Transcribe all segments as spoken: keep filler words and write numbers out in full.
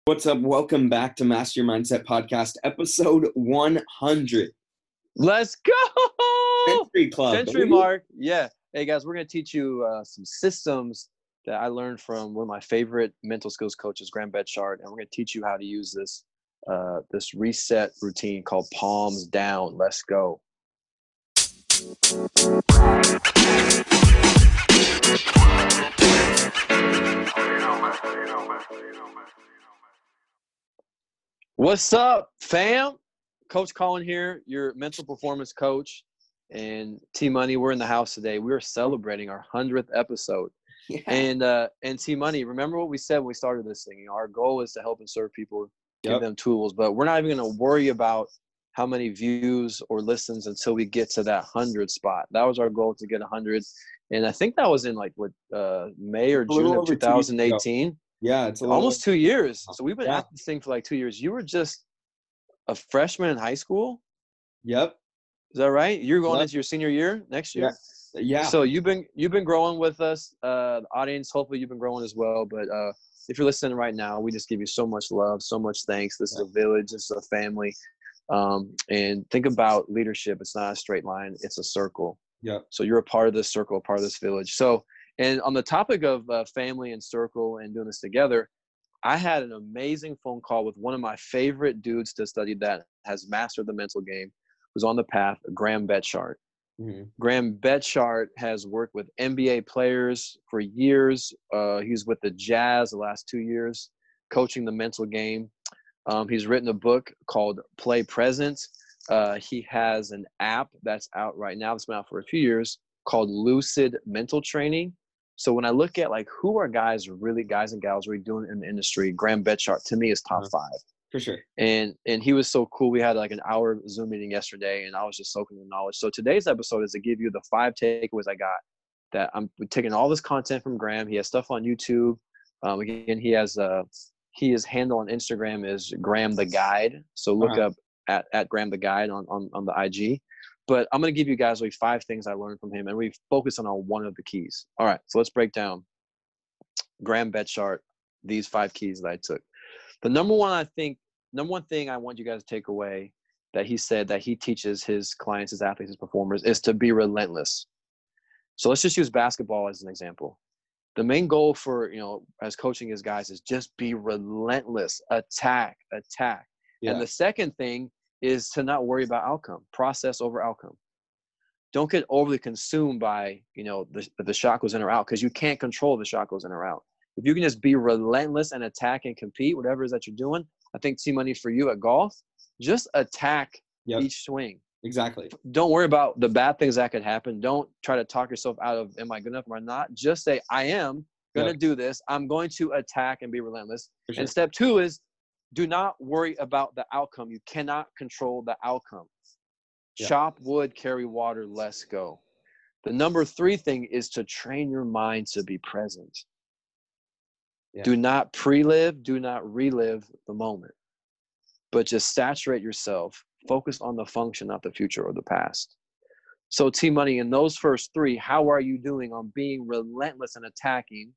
What's up? Welcome back to Master Your Mindset Podcast, episode one hundred. Let's go! Century Club. Century baby. mark. Yeah. Hey, guys, we're going to teach you uh, some systems that I learned from one of my favorite mental skills coaches, Graham Betchart, and we're going to teach you how to use this uh, this reset routine called Palms Down. Let's go. What's up, fam? Coach Colin here, your mental performance coach. And T-Money, we're in the house today. We're celebrating our hundredth episode. Yeah. And uh, and T-Money, remember what we said when we started this thing? You know, our goal is to help and serve people, give Yep. them tools. But we're not even going to worry about how many views or listens until we get to that hundred spot. That was our goal, to get a hundred. And I think that was in like what uh, May or A little June of over two two years thousand ago. eighteen. Yeah, it's a little Almost two years. So we've been Yeah. at this thing for like two years. You were just a freshman in high school. Yep. Is that right? You're going Yep. into your senior year next year. Yeah. Yeah. So you've been you've been growing with us, uh, the audience. Hopefully you've been growing as well. But uh, if you're listening right now, we just give you so much love, so much thanks. This Yeah. is a village. This is a family. Um, and think about leadership. It's not a straight line. It's a circle. Yep. So you're a part of this circle, a part of this village. So, and on the topic of uh, family and circle and doing this together, I had an amazing phone call with one of my favorite dudes to study that has mastered the mental game, who's on the path, Graham Betchart. Mhm. Graham Betchart has worked with N B A players for years. Uh, he's with the Jazz the last two years, coaching the mental game. Um, he's written a book called Play Present. Uh, he has an app that's out right now, that's been out for a few years, called Lucid Mental Training. So when I look at like who are guys really guys and gals really doing in the industry, Graham Betchart to me is top Uh-huh. five. For sure. And and he was so cool. We had like an hour Zoom meeting yesterday, and I was just soaking in knowledge. So today's episode is to give you the five takeaways I got. That I'm taking all this content from Graham. He has stuff on YouTube. Um, again, he has uh he his handle on Instagram is Graham the Guide. So look Uh-huh. up at, at Graham the Guide on, on on the I G. But I'm gonna give you guys like five things I learned from him, and we focus on one of the keys. All right, so let's break down Graham Betchart, these five keys that I took. The number one, I think, number one thing I want you guys to take away that he said that he teaches his clients, his athletes, his performers is to be relentless. So let's just use basketball as an example. The main goal for, you know, as coaching his guys is just be relentless, attack, attack. Yeah. And the second thing is to not worry about outcome, process over outcome. Don't get overly consumed by, you know, the, the shot goes in or out, because you can't control if the shot goes in or out. If you can just be relentless and attack and compete, whatever it is that you're doing, I think T-Money for you at golf, just attack Yep. each swing. Exactly. Don't worry about the bad things that could happen. Don't try to talk yourself out of, am I good enough or not? Just say, I am going to Yep. do this. I'm going to attack and be relentless. For sure. And step two is do not worry about the outcome. You cannot control the outcome. Yeah. Chop wood, carry water, let's go. The number three thing is to train your mind to be present. Yeah. Do not pre-live, do not relive the moment, but just saturate yourself. Focus on the function, not the future or the past. So T-Money, in those first three, how are you doing on being relentless and attacking,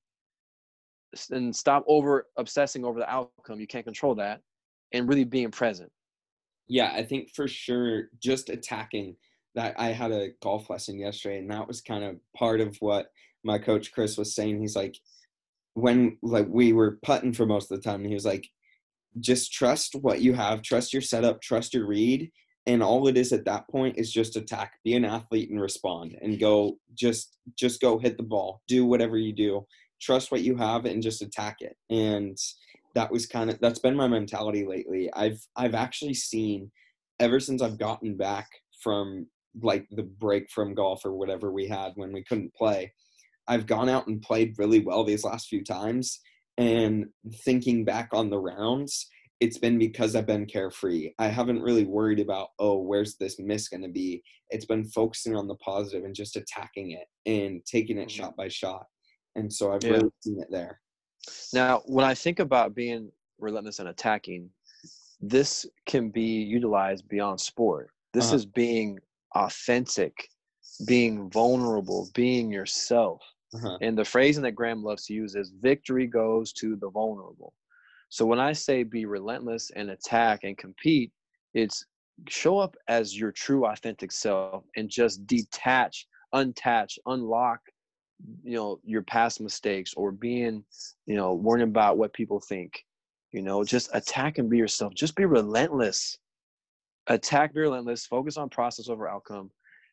and stop over obsessing over the outcome? You can't control that, and really being present. Yeah, I think for sure just attacking that. I had a golf lesson yesterday, and that was kind of part of what my coach Chris was saying. He's like, when like we were putting for most of the time, and he was like, just trust what you have, trust your setup, trust your read, and all it is at that point is just attack. Be an athlete and respond, and go just just go hit the ball, do whatever you do, trust what you have, and just attack it. And that was kind of that's been my mentality lately. I've I've actually seen, ever since I've gotten back from like the break from golf or whatever we had when we couldn't play, I've gone out and played really well these last few times. And thinking back on the rounds, it's been because I've been carefree. I haven't really worried about, oh, where's this miss going to be? It's been focusing on the positive and just attacking it and taking it shot by shot. And so I've Yeah. really seen it there. Now, when I think about being relentless and attacking, this can be utilized beyond sport. This Uh-huh. is being authentic, being vulnerable, being yourself. Uh-huh. And the phrasing that Graham loves to use is victory goes to the vulnerable. So when I say be relentless and attack and compete, it's show up as your true authentic self and just detach, untouch, unlock, you know, your past mistakes or being, you know, worrying about what people think, you know, just attack and be yourself. Just be relentless. Attack, be relentless, focus on process over outcome,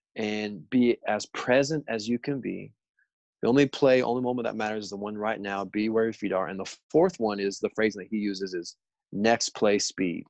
and be as present as you can be. The only play, only moment that matters is the one right now. Be where your feet are. And the fourth one is the phrase that he uses is next play speed.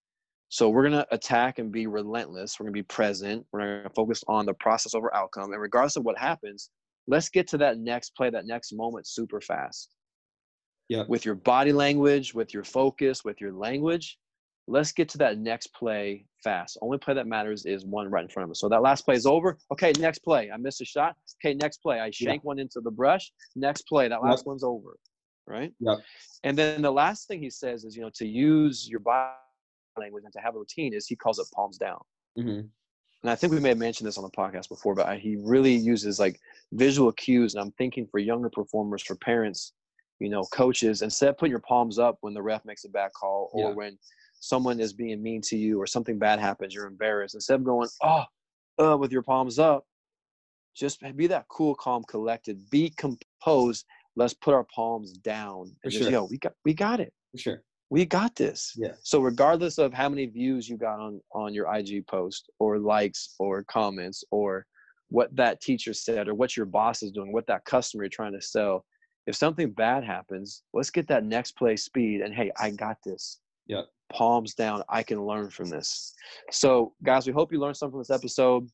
So we're going to attack and be relentless. We're going to be present. We're going to focus on the process over outcome. And regardless of what happens, let's get to that next play, that next moment super fast. Yeah. With your body language, with your focus, with your language, let's get to that next play fast. Only play that matters is one right in front of us. So that last play is over. Okay, next play. I missed a shot. Okay, next play. I shank yeah. one into the brush. Next play. That last yep. one's over. Right? Yep. And then the last thing he says is, you know, to use your body language and to have a routine is he calls it palms down. Mm-hmm. And I think we may have mentioned this on the podcast before, but he really uses like visual cues. And I'm thinking for younger performers, for parents, you know, coaches, instead of putting your palms up when the ref makes a bad call or yeah. when someone is being mean to you or something bad happens, you're embarrassed. Instead of going, oh, uh, with your palms up, just be that cool, calm, collected, be composed. Let's put our palms down and for just, sure. yo, we got, we got it. For sure. We got this. Yeah. So regardless of how many views you got on, on your I G post or likes or comments or what that teacher said or what your boss is doing, what that customer you're trying to sell, if something bad happens, let's get that next play speed. And hey, I got this. Yeah. Palms down. I can learn from this. So guys, we hope you learned something from this episode.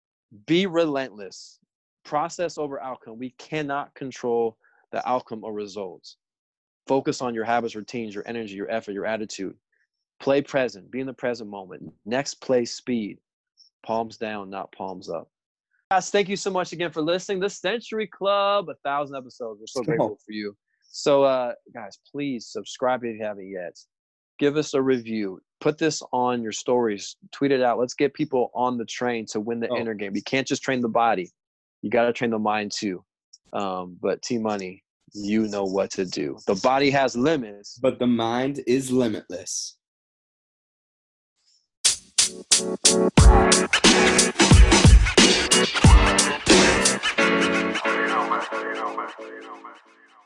Be relentless. Process over outcome. We cannot control the outcome or results. Focus on your habits, routines, your energy, your effort, your attitude. Play present. Be in the present moment. Next play speed. Palms down, not palms up. Guys, thank you so much again for listening. The Century Club, a thousand episodes. We're so grateful for you. So, uh, guys, please subscribe if you haven't yet. Give us a review. Put this on your stories. Tweet it out. Let's get people on the train to win the oh. inner game. You can't just train the body. You got to train the mind too. Um, but T-Money, you know what to do. The body has limits, but the mind is limitless. You know, man. You know, man. You know, man.